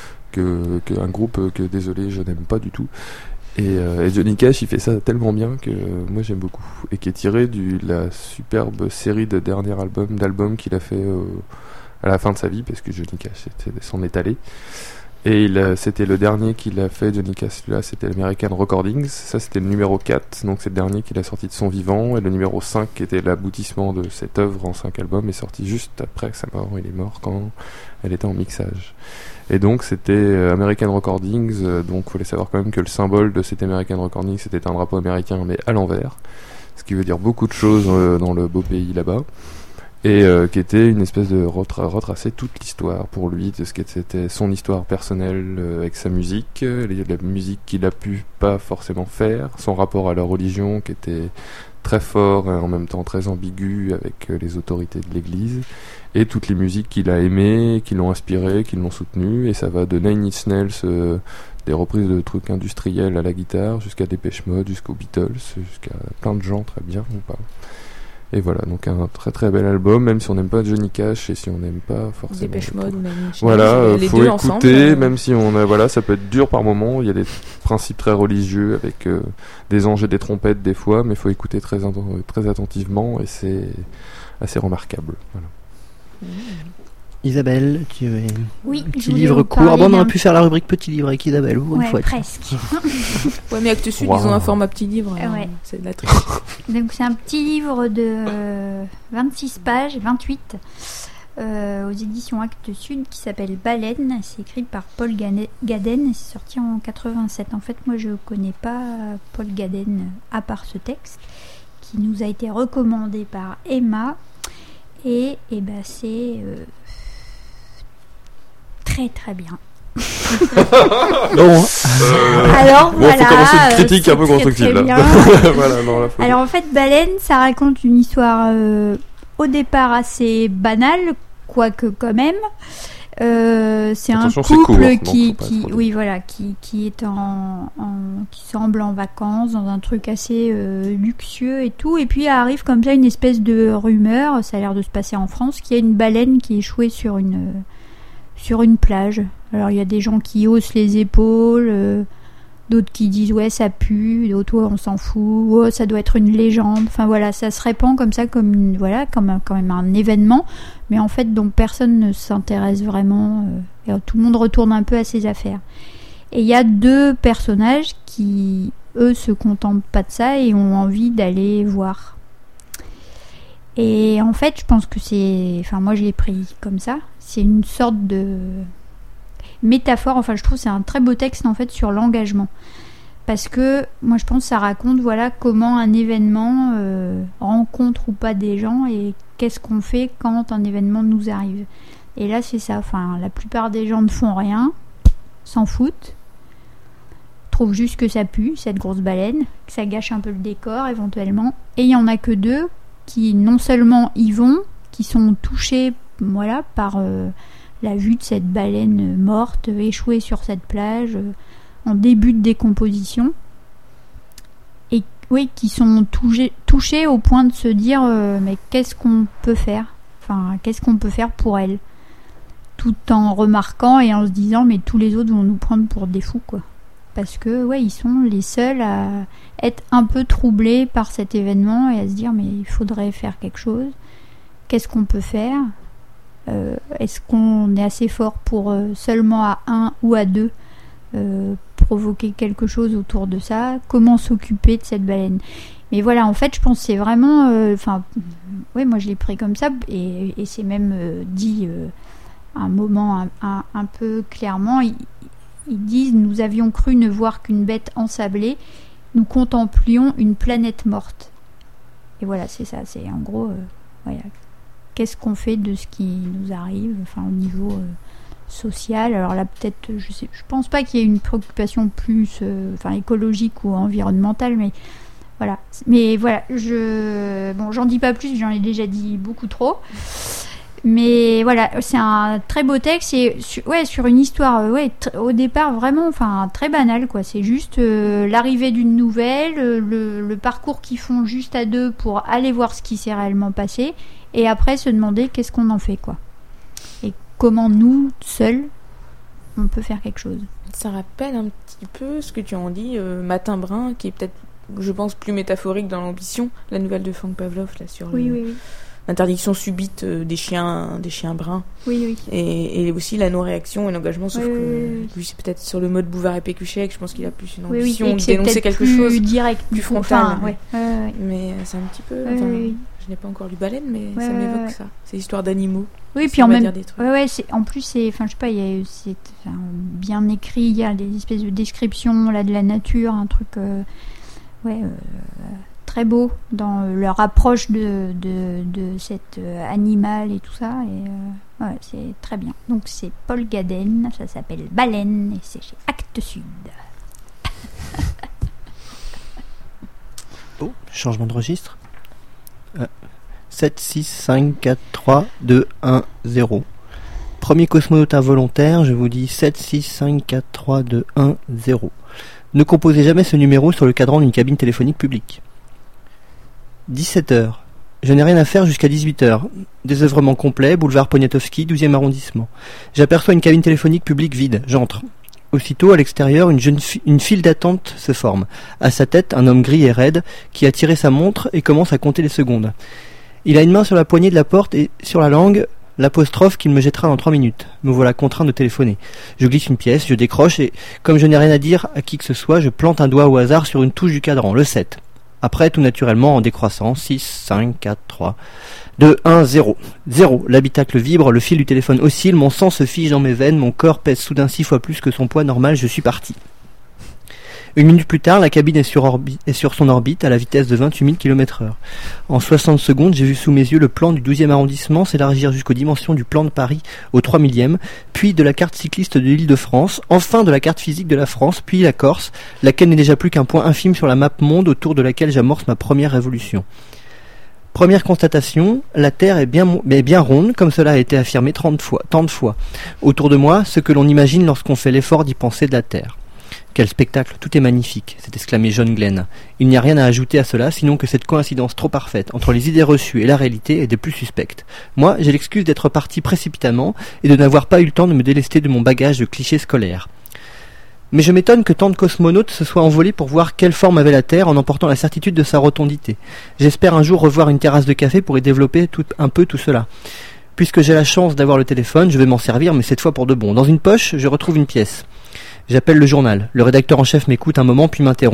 un groupe que désolé je n'aime pas du tout. Et Johnny Cash il fait ça tellement bien que moi j'aime beaucoup, et qui est tiré de la superbe série de derniers d'albums qu'il a fait à la fin de sa vie, parce que Johnny Cash s'en est allé. Et c'était le dernier qu'il a fait, Johnny Cash, là c'était l'American Recordings, ça c'était le numéro 4, donc c'est le dernier qu'il a sorti de son vivant, et le numéro 5 qui était l'aboutissement de cette œuvre en 5 albums est sorti juste après sa mort. Il est mort quand elle était en mixage. Et donc c'était American Recordings, donc faut savoir quand même que le symbole de cet American Recordings c'était un drapeau américain mais à l'envers, ce qui veut dire beaucoup de choses dans le beau pays là-bas. Et qui était une espèce de retracer toute l'histoire pour lui de ce qu'était son histoire personnelle avec sa musique, la musique qu'il a pu pas forcément faire, son rapport à la religion qui était très fort et en même temps très ambigu avec les autorités de l'église, et toutes les musiques qu'il a aimées, qui l'ont inspiré, qui l'ont soutenu, et ça va de Nine Inch Nails, des reprises de trucs industriels à la guitare, jusqu'à Dépêche Mode, jusqu'aux Beatles, jusqu'à plein de gens très bien ou pas. Et voilà, donc un très très bel album, même si on n'aime pas Johnny Cash et si on n'aime pas forcément Dépêche Mode ou Nine Inch Nails, voilà, les faut deux écouter, ensemble, même si voilà, ça peut être dur par moments. Il y a des principes très religieux avec des anges et des trompettes des fois, mais faut écouter très attentivement, et c'est assez remarquable. Voilà. Isabelle, oui, petit livre court. Bon, on aurait pu faire la rubrique petit livre avec Isabelle, une fois. Presque. Ouais, mais Actes Sud, ils ont un format petit livre. Ouais. C'est de la triche. Donc c'est un petit livre de 26 pages, 28, aux éditions Actes Sud, qui s'appelle Baleine. C'est écrit par Paul Gaden et c'est sorti en 87. En fait, moi je connais pas Paul Gaden à part ce texte qui nous a été recommandé par Emma, et c'est très très bien. Alors bon, voilà, faut commencer une critique un peu constructive là. Voilà, non, alors en fait, Baleine, ça raconte une histoire au départ assez banale, quoique quand même. C'est attention, un couple qui est qui semble en vacances dans un truc assez luxueux et tout, et puis arrive comme ça une espèce de rumeur, ça a l'air de se passer en France, qu'il y a une baleine qui est échouée sur une plage. Alors il y a des gens qui haussent les épaules, d'autres qui disent ouais ça pue, d'autres ouais, on s'en fout, ouais, ça doit être une légende. Enfin voilà, ça se répand comme ça, comme quand même un événement, mais en fait dont personne ne s'intéresse vraiment, et tout le monde retourne un peu à ses affaires. Et il y a deux personnages qui eux se contentent pas de ça et ont envie d'aller voir. Et en fait, je pense que moi je l'ai pris comme ça, c'est une sorte de métaphore, je trouve que c'est un très beau texte en fait sur l'engagement. Parce que moi je pense que ça raconte comment un événement rencontre ou pas des gens et qu'est-ce qu'on fait quand un événement nous arrive. Et là c'est ça, la plupart des gens ne font rien, s'en foutent, trouvent juste que ça pue, cette grosse baleine, que ça gâche un peu le décor éventuellement. Et il n'y en a que 2 qui non seulement y vont, qui sont touchés par la vue de cette baleine morte, échouée sur cette plage, en début de décomposition, et qui sont touchés au point de se dire mais qu'est-ce qu'on peut faire, qu'est-ce qu'on peut faire pour elle, tout en remarquant et en se disant mais tous les autres vont nous prendre pour des fous parce que ils sont les seuls à être un peu troublés par cet événement et à se dire mais il faudrait faire quelque chose, qu'est-ce qu'on peut faire, est-ce qu'on est assez fort pour seulement à 1 ou à 2 provoquer quelque chose autour de ça, comment s'occuper de cette baleine. Mais en fait je pense que c'est vraiment moi je l'ai pris comme ça et c'est même dit un moment un peu clairement, ils disent nous avions cru ne voir qu'une bête ensablée, nous contemplions une planète morte. Et c'est ça, c'est en gros qu'est-ce qu'on fait de ce qui nous arrive au niveau social. Alors là peut-être je pense pas qu'il y ait une préoccupation plus écologique ou environnementale, mais j'en dis pas plus, j'en ai déjà dit beaucoup trop, mais c'est un très beau texte et sur une histoire au départ vraiment très banale c'est juste l'arrivée d'une nouvelle, le parcours qu'ils font juste à 2 pour aller voir ce qui s'est réellement passé et après se demander qu'est-ce qu'on en fait et comment nous, seuls, on peut faire quelque chose. Ça rappelle un petit peu ce que tu en dis, Matin Brun, qui est peut-être, je pense, plus métaphorique dans l'ambition, la nouvelle de Frank Pavlov, sur l'interdiction subite des chiens bruns. Oui. Et aussi la non-réaction et l'engagement, sauf que lui, c'est peut-être sur le mode Bouvard et Pécuchet, que je pense qu'il a plus une ambition de dénoncer quelque chose plus direct, plus frontal. Mais c'est un petit peu... Je n'ai pas encore lu Baleine, mais ça m'évoque ça. C'est l'histoire d'animaux. Oui, puis en même en plus c'est c'est bien écrit, il y a des espèces de descriptions de la nature, un truc très beau dans leur approche de cet animal et tout ça et c'est très bien. Donc c'est Paul Gaden, ça s'appelle Baleine et c'est chez Actes Sud. Changement de registre. 7, 6, 5, 4, 3, 2, 1, 0. Premier cosmonaute involontaire, je vous dis 7, 6, 5, 4, 3, 2, 1, 0. Ne composez jamais ce numéro sur le cadran d'une cabine téléphonique publique. 17h. Je n'ai rien à faire jusqu'à 18h. Désœuvrement complet, boulevard Poniatowski, 12e arrondissement. J'aperçois une cabine téléphonique publique vide. J'entre. Aussitôt, à l'extérieur, une file d'attente se forme. À sa tête, un homme gris et raide qui a tiré sa montre et commence à compter les secondes. Il a une main sur la poignée de la porte et sur la langue, l'apostrophe qu'il me jettera dans 3 minutes. Me voilà contraint de téléphoner. Je glisse une pièce, je décroche et, comme je n'ai rien à dire à qui que ce soit, je plante un doigt au hasard sur une touche du cadran, le 7. Après, tout naturellement, en décroissant, 6, 5, 4, 3, 2, 1, 0. 0. L'habitacle vibre, le fil du téléphone oscille, mon sang se fige dans mes veines, mon corps pèse soudain 6 fois plus que son poids normal, je suis parti. 1 minute plus tard, la cabine est sur son orbite à la vitesse de 28 000 km/h. En 60 secondes, j'ai vu sous mes yeux le plan du 12e arrondissement s'élargir jusqu'aux dimensions du plan de Paris au 3 millième, puis de la carte cycliste de l'Île-de-France, enfin de la carte physique de la France, puis la Corse, laquelle n'est déjà plus qu'un point infime sur la map monde autour de laquelle j'amorce ma première révolution. Première constatation, la Terre est bien ronde, comme cela a été affirmé tant de fois. Autour de moi, ce que l'on imagine lorsqu'on fait l'effort d'y penser de la Terre. Quel spectacle, tout est magnifique, s'est exclamé John Glenn. Il n'y a rien à ajouter à cela, sinon que cette coïncidence trop parfaite entre les idées reçues et la réalité est des plus suspectes. Moi, j'ai l'excuse d'être parti précipitamment et de n'avoir pas eu le temps de me délester de mon bagage de clichés scolaires. Mais je m'étonne que tant de cosmonautes se soient envolés pour voir quelle forme avait la Terre en emportant la certitude de sa rotondité. J'espère un jour revoir une terrasse de café pour y développer un peu tout cela. Puisque j'ai la chance d'avoir le téléphone, je vais m'en servir, mais cette fois pour de bon. Dans une poche, je retrouve une pièce. J'appelle le journal. Le rédacteur en chef m'écoute un moment puis m'interrompt.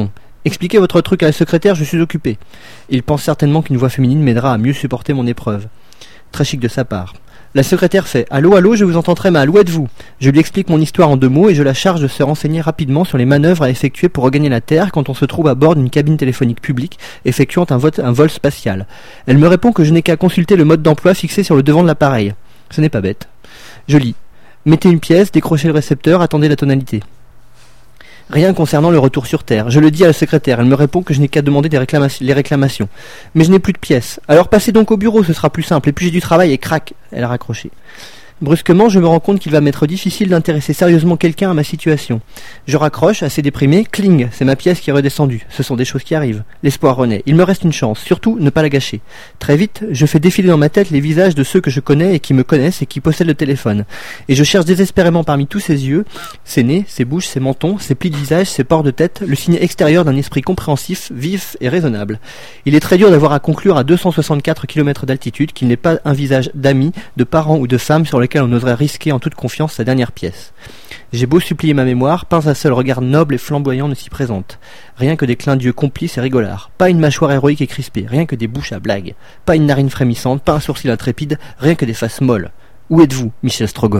Expliquez votre truc à la secrétaire, je suis occupé. Il pense certainement qu'une voix féminine m'aidera à mieux supporter mon épreuve. Très chic de sa part. La secrétaire fait « Allô, allô, je vous entends très mal, où êtes-vous » Je lui explique mon histoire en 2 mots et je la charge de se renseigner rapidement sur les manœuvres à effectuer pour regagner la Terre quand on se trouve à bord d'une cabine téléphonique publique effectuant un vol spatial. Elle me répond que je n'ai qu'à consulter le mode d'emploi fixé sur le devant de l'appareil. Ce n'est pas bête. Je lis. Mettez une pièce, décrochez le récepteur, attendez la tonalité. Rien concernant le retour sur Terre. Je le dis à la secrétaire. Elle me répond que je n'ai qu'à demander les réclamations. Mais je n'ai plus de pièces. Alors passez donc au bureau, ce sera plus simple. Et puis j'ai du travail et crac, elle a raccroché. Brusquement, je me rends compte qu'il va m'être difficile d'intéresser sérieusement quelqu'un à ma situation. Je raccroche, assez déprimé, cling, c'est ma pièce qui est redescendue. Ce sont des choses qui arrivent. L'espoir renaît. Il me reste une chance, surtout ne pas la gâcher. Très vite, je fais défiler dans ma tête les visages de ceux que je connais et qui me connaissent et qui possèdent le téléphone. Et je cherche désespérément parmi tous ces yeux, ces nez, ces bouches, ces mentons, ces plis de visage, ces pores de tête, le signe extérieur d'un esprit compréhensif, vif et raisonnable. Il est très dur d'avoir à conclure à 264 km d'altitude qu'il n'est pas un visage d'amis, de parents ou de femmes sur lequel on oserait risquer en toute confiance sa dernière pièce. J'ai beau supplier ma mémoire, pas un seul regard noble et flamboyant ne s'y présente. Rien que des clins d'yeux complices et rigolards. Pas une mâchoire héroïque et crispée, rien que des bouches à blagues. Pas une narine frémissante, pas un sourcil intrépide, rien que des faces molles. Où êtes-vous, Michel Strogoff ?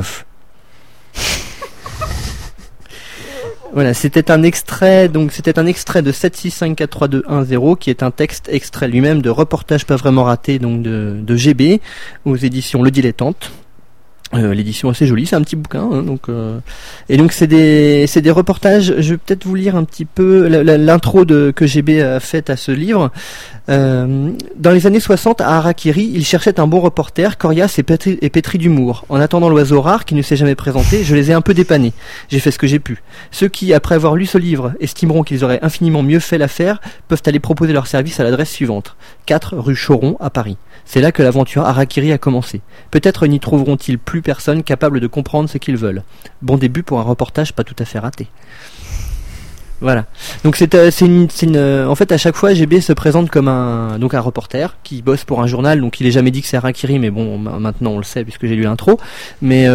Voilà, c'était un extrait de 765432110 qui est un texte extrait lui-même de Reportage pas vraiment raté, donc de GB aux éditions Le Dilettante. L'édition assez jolie, c'est un petit bouquin, hein, et donc c'est des reportages. Je vais peut-être vous lire un petit peu l'intro que GB a faite à ce livre. Dans les années 60, à Harakiri, il cherchait un bon reporter, coriace et pétri d'humour. En attendant l'oiseau rare qui ne s'est jamais présenté, je les ai un peu dépannés. J'ai fait ce que j'ai pu. Ceux qui, après avoir lu ce livre, estimeront qu'ils auraient infiniment mieux fait l'affaire, peuvent aller proposer leur service à l'adresse suivante. 4 rue Choron, à Paris. C'est là que l'aventure Harakiri a commencé. Peut-être n'y trouveront-ils plus personne capable de comprendre ce qu'ils veulent. Bon début pour un reportage pas tout à fait raté. Voilà. Donc en fait à chaque fois GB se présente comme un reporter qui bosse pour un journal. Donc il est jamais dit que c'est Harakiri, mais bon maintenant on le sait puisque j'ai lu l'intro. Mais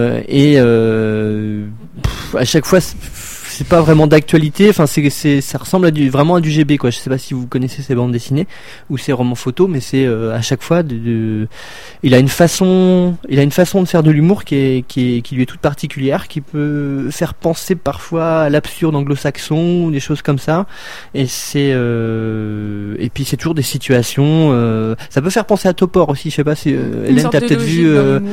à chaque fois c'est pas vraiment d'actualité. Enfin ça ressemble vraiment à du GB quoi. Je sais pas si vous connaissez ces bandes dessinées ou ces romans photos, mais c'est à chaque fois il a une façon de faire de l'humour qui lui est toute particulière, qui peut faire penser parfois à l'absurde anglo-saxon ou des choses comme ça. Et et puis c'est toujours des situations. Ça peut faire penser à Topor aussi. Je sais pas si Hélène t'as peut-être vu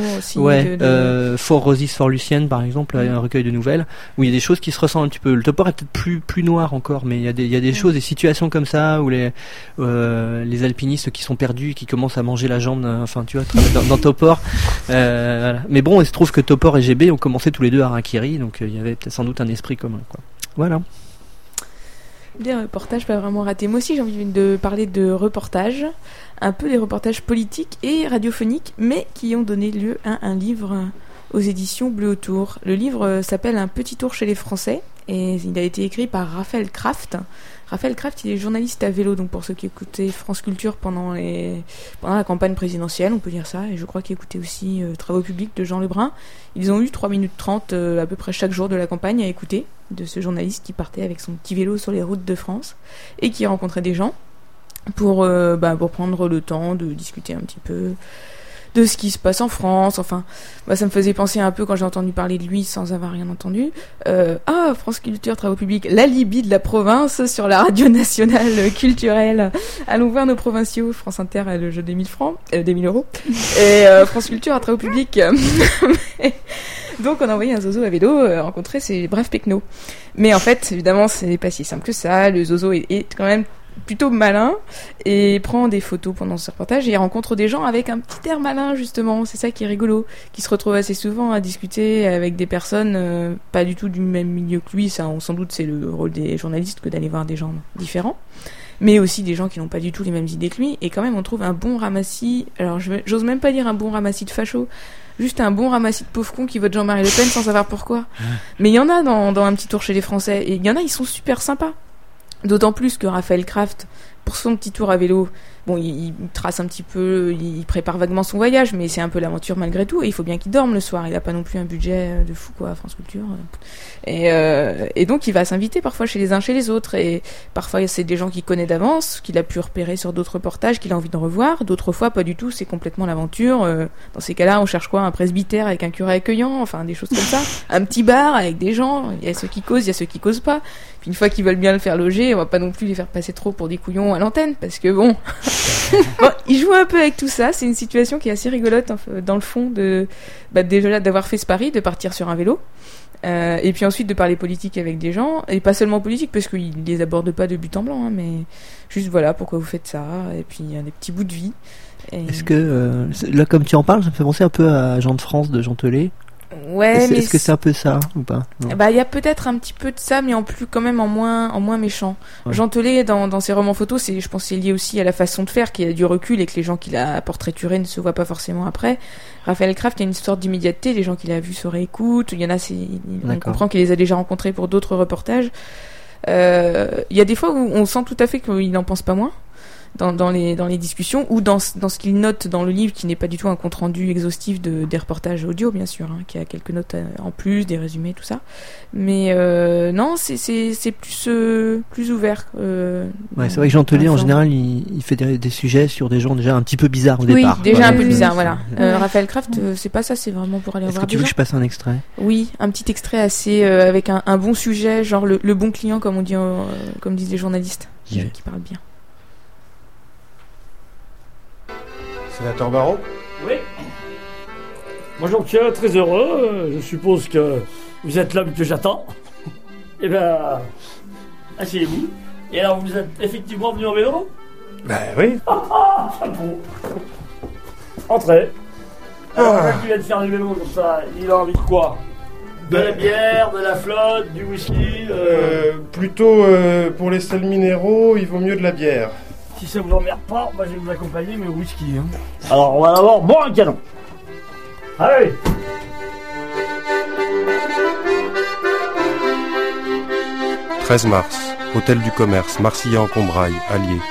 For Roses for Lucienne par exemple, un recueil de nouvelles où il y a des choses qui se ressemblent un petit peu. Le Topor est peut-être plus noir encore, mais il y a des choses, des situations comme ça où les alpinistes qui sont perdus et qui commencent à manger la jambe, enfin tu vois, dans Topor. Voilà. Mais bon, il se trouve que Topor et GB ont commencé tous les deux à Harakiri, donc il y avait peut-être sans doute un esprit commun, quoi. Voilà. Des reportages pas vraiment ratés. Moi aussi j'ai envie de parler de reportages, un peu des reportages politiques et radiophoniques, mais qui ont donné lieu à un livre aux éditions Bleu Autour. Le livre s'appelle Un petit tour chez les Français et il a été écrit par Raphaël Kraft. Raphaël Kraft, il est journaliste à vélo, donc pour ceux qui écoutaient France Culture pendant la campagne présidentielle, on peut dire ça, et je crois qu'il écoutait aussi Travaux publics de Jean Lebrun. Ils ont eu 3 minutes 30 à peu près chaque jour de la campagne à écouter, de ce journaliste qui partait avec son petit vélo sur les routes de France et qui rencontrait des gens pour prendre le temps de discuter un petit peu de ce qui se passe en France. Enfin, ça me faisait penser un peu quand j'ai entendu parler de lui sans avoir rien entendu. France Culture, Travaux publics, l'alibi de la province sur la radio nationale culturelle. Allons voir nos provinciaux. France Inter a le jeu des 1000 francs, des 1000 euros. Et France Culture, Travaux publics. Donc on a envoyé un zozo à vélo rencontrer ces braves pecnos. Mais en fait, évidemment, c'est pas si simple que ça. Le zozo est quand même plutôt malin et prend des photos pendant ce reportage et il rencontre des gens avec un petit air malin justement, c'est ça qui est rigolo, qui se retrouvent assez souvent à discuter avec des personnes pas du tout du même milieu que lui. Ça, sans doute c'est le rôle des journalistes que d'aller voir des gens différents, mais aussi des gens qui n'ont pas du tout les mêmes idées que lui, et quand même on trouve un bon ramassis. Alors j'ose même pas dire un bon ramassis de fachos, juste un bon ramassis de pauvres cons qui votent Jean-Marie Le Pen sans savoir pourquoi. Mais il y en a dans Un petit tour chez les Français, et il y en a, ils sont super sympas. D'autant plus que Raphaël Kraft, pour son petit tour à vélo, bon, il trace un petit peu, il prépare vaguement son voyage, mais c'est un peu l'aventure malgré tout. Et il faut bien qu'il dorme le soir. Il a pas non plus un budget de fou, quoi, France Culture. Et donc, il va s'inviter parfois chez les uns, chez les autres. Et parfois, c'est des gens qu'il connaît d'avance, qu'il a pu repérer sur d'autres reportages, qu'il a envie de revoir. D'autres fois, pas du tout. C'est complètement l'aventure. Dans ces cas-là, on cherche quoi? Un presbytère avec un curé accueillant, enfin, des choses comme ça. Un petit bar avec des gens. Il y a ceux qui causent, il y a ceux qui causent pas. Puis une fois qu'ils veulent bien le faire loger, on va pas non plus les faire passer trop pour des couillons à l'antenne, parce que bon, il joue un peu avec tout ça. C'est une situation qui est assez rigolote dans le fond déjà d'avoir fait ce pari, de partir sur un vélo, et puis ensuite de parler politique avec des gens, et pas seulement politique, parce qu'il les aborde pas de but en blanc, hein, mais juste voilà pourquoi vous faites ça, et puis il y a des petits bouts de vie. Est-ce que là, comme tu en parles, ça me fait penser un peu à Jean de France de Jean Telet. Ouais, mais est-ce que c'est un peu ça ou pas? Il y a peut-être un petit peu de ça, mais en moins méchant. Ouais. Jean Telet, dans ses romans photos, je pense que c'est lié aussi à la façon de faire, qu'il a du recul et que les gens qu'il a portraiturés ne se voient pas forcément après. Raphaël Kraft, il y a une sorte d'immédiateté, les gens qu'il a vus se réécoutent, il y en a, on comprend qu'il les a déjà rencontrés pour d'autres reportages. Il y a des fois où on sent tout à fait qu'il n'en pense pas moins. Dans les discussions ou dans ce qu'il note dans le livre, qui n'est pas du tout un compte rendu exhaustif des reportages audio, bien sûr, hein, qui a quelques notes en plus, des résumés, tout ça, mais non, c'est plus ouvert. Ouais, c'est vrai que Jean Telet en général il fait des sujets sur des gens déjà un petit peu bizarres au départ. Oui, déjà un peu bizarre, voilà. Raphaël Kraft, c'est pas ça, c'est vraiment pour aller voir. Est-ce que tu veux que je passe un extrait? Oui, un petit extrait assez avec un bon sujet, genre le bon client, comme on dit, comme disent les journalistes, qui parle bien. Sénateur Barrault? Oui. Moi j'en suis très heureux. Je suppose que vous êtes l'homme que j'attends. Eh bien, asseyez-vous. Et alors vous êtes effectivement venu en vélo? Ben oui. Bon. Entrez. Alors, qui vient de faire du vélo comme ça, il a envie de quoi? De la bière, de la flotte, du whisky Plutôt pour les sels minéraux, il vaut mieux de la bière. Si ça vous emmerde pas, moi je vais vous accompagner, mais au whisky. Hein. Alors on va d'abord boire un canon. Allez! « 13 mars, Hôtel du Commerce, Marcilly-en-Combrailles, Allier.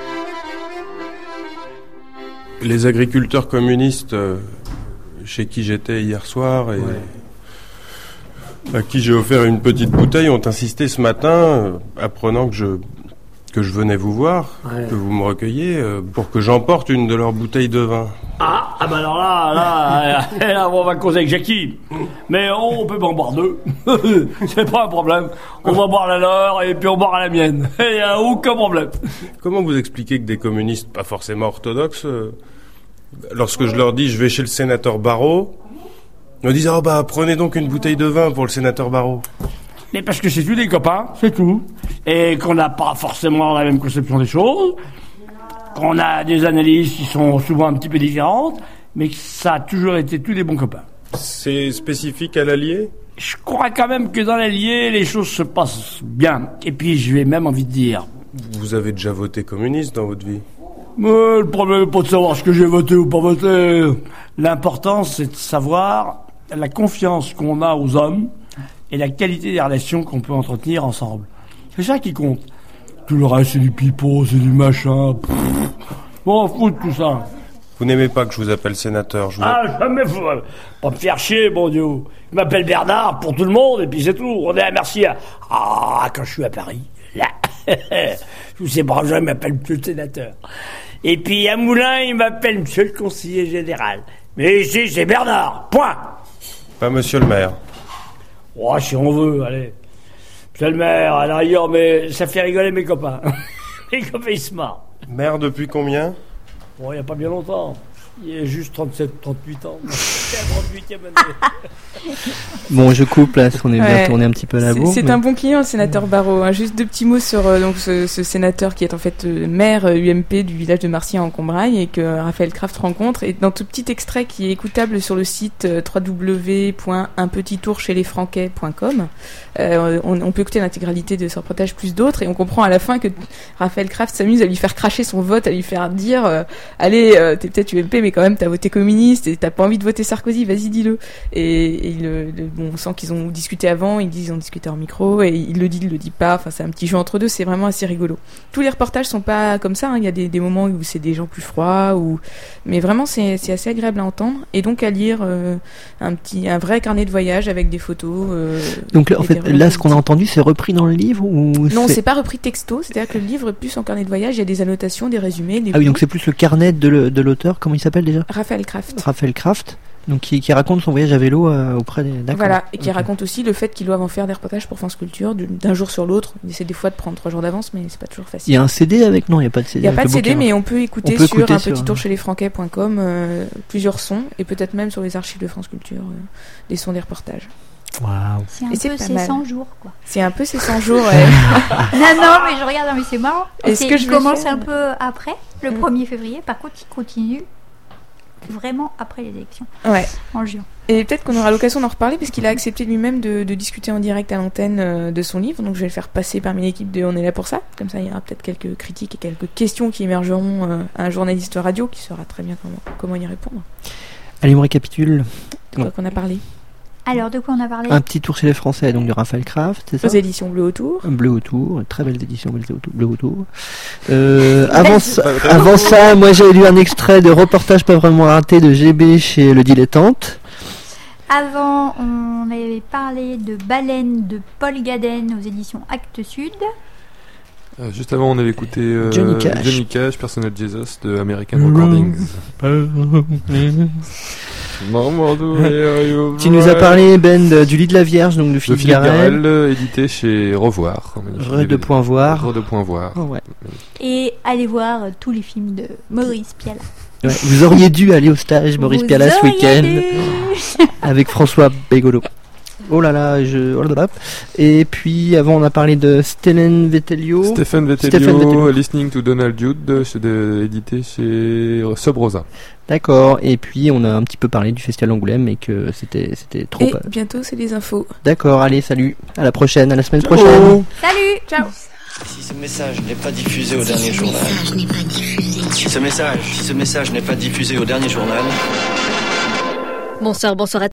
Les agriculteurs communistes chez qui j'étais hier soir et à qui j'ai offert une petite bouteille ont insisté ce matin, apprenant que je venais vous voir, que vous me recueilliez, pour que j'emporte une de leurs bouteilles de vin. Ah bah alors là, on va causer avec Jackie. Mais on peut pas en boire deux. C'est pas un problème. On va boire la leur et puis on boira la mienne. Il n'y a aucun problème. Comment vous expliquez que des communistes, pas forcément orthodoxes, lorsque je leur dis je vais chez le sénateur Barrault, me disent prenez donc une bouteille de vin pour le sénateur Barrault. Mais parce que c'est tous des copains, c'est tout. Et qu'on n'a pas forcément la même conception des choses, qu'on a des analyses qui sont souvent un petit peu différentes, mais que ça a toujours été tous des bons copains. C'est spécifique à l'Allier? Je crois quand même que dans l'Allier, les choses se passent bien. Et puis, je vais même envie de dire... Vous avez déjà voté communiste dans votre vie? Mais le problème n'est pas de savoir ce que j'ai voté ou pas voté. L'important, c'est de savoir la confiance qu'on a aux hommes et la qualité des relations qu'on peut entretenir ensemble. C'est ça qui compte. Tout le reste, c'est du pipeau, c'est du machin. Bon, fout tout ça. Vous n'aimez pas que je vous appelle sénateur? Jamais, faut pas me faire chier, bon Dieu. Je m'appelle Bernard pour tout le monde, et puis c'est tout. On est à Mercier. Quand je suis à Paris, là, tous ces braves gens m'appellent monsieur le sénateur. Et puis à Moulins, il m'appelle monsieur le conseiller général. Mais ici, c'est Bernard, point. Pas monsieur le maire. Oh, si on veut, allez. Monsieur le maire, à l'arrière, mais ça fait rigoler mes copains. Mes copains, ils se marrent. Maire depuis combien? Bon, il n'y a pas bien longtemps. Il y a juste 37, 38 ans. C'est la 38e année. Bon, je coupe là, parce qu'on est bien tourné un petit peu à la bourre. C'est un bon client, le sénateur Barrault. Hein. Juste deux petits mots sur donc ce sénateur qui est en fait maire UMP du village de Marcilly-en-Combrailles et que Raphaël Kraft rencontre. Et dans tout petit extrait qui est écoutable sur le site www.unpetittourchez-les-Francais.com, on peut écouter l'intégralité de ce reportage plus d'autres et on comprend à la fin que Raphaël Kraft s'amuse à lui faire cracher son vote, à lui faire dire allez, t'es peut-être UMP, mais quand même t'as voté communiste et t'as pas envie de voter Sarkozy, vas-y dis-le. Et bon, on sent qu'ils ont discuté avant, ils ont discuté en micro, et il le dit pas, enfin c'est un petit jeu entre deux, c'est vraiment assez rigolo. Tous les reportages sont pas comme ça, il y a des moments où c'est des gens plus froids, mais vraiment c'est assez agréable à entendre, et donc à lire un vrai carnet de voyage avec des photos. Donc en fait, là ce qu'on a entendu c'est repris dans le livre ou non, c'est pas repris texto, c'est-à-dire que le livre est plus en carnet de voyage, il y a des annotations, des résumés. Ah oui, donc c'est plus le carnet de l'auteur, comment il s'appelle déjà ? Raphaël Kraft. Raphaël Kraft, donc qui raconte son voyage à vélo auprès des... D'accord. Voilà, et qui raconte aussi le fait qu'ils doivent en faire des reportages pour France Culture d'un jour sur l'autre. Il essaie des fois de prendre 3 jours d'avance, mais c'est pas toujours facile. Il y a un CD avec ? Non, il n'y a pas de CD. Il n'y a pas de CD, mais on peut écouter sur un petit tour chez lesfranquais.com plusieurs sons, et peut-être même sur les archives de France Culture, des sons des reportages. Waouh. C'est un peu ces 100 jours, quoi. C'est un peu ces 100 jours, ouais. non, mais je regarde, mais c'est marrant. Est-ce que je commence un peu après, le 1er février. Par contre, il continue vraiment après les élections. Ouais. En juin. Et peut-être qu'on aura l'occasion d'en reparler, parce qu'il a accepté lui-même de discuter en direct à l'antenne de son livre. Donc je vais le faire passer parmi l'équipe de On est là pour ça. Comme ça, il y aura peut-être quelques critiques et quelques questions qui émergeront à un journaliste radio qui saura très bien comment y répondre. Allez, on récapitule. De quoi qu'on a parlé. Alors, de quoi on a parlé ? Un petit tour chez les Français, donc de Raphaël Kraft, c'est ça ? Aux éditions Bleu Autour. Bleu Autour, très belles éditions Bleu Autour. Avant ça, moi j'ai lu un extrait de Reportage pas vraiment raté de GB chez Le Dilettante. Avant, on avait parlé de Baleine de Paul Gaden aux éditions Actes Sud. Juste avant, on avait écouté Johnny Cash, Personal Jesus de American Recordings. Tu nous as parlé, Ben, du Lit de la Vierge, donc de Philippe Garrel, édité chez Revoir. Re2.voir. Oh, ouais. Et allez voir tous les films de Maurice Pialat. Ouais, vous auriez dû aller au stage Maurice Pialat ce week-end avec François Bégolo. Oh là là, et puis avant on a parlé de Stephen Vettelio, Listening to Donald Jude, édité chez Sub Rosa. D'accord, et puis on a un petit peu parlé du Festival d'Angoulême et que c'était trop... Et bientôt c'est les infos. D'accord, allez, salut, à la prochaine, à la semaine prochaine. Salut, ciao. Si ce message n'est pas diffusé au dernier journal... Si ce message n'est pas diffusé au dernier journal... Bonsoir à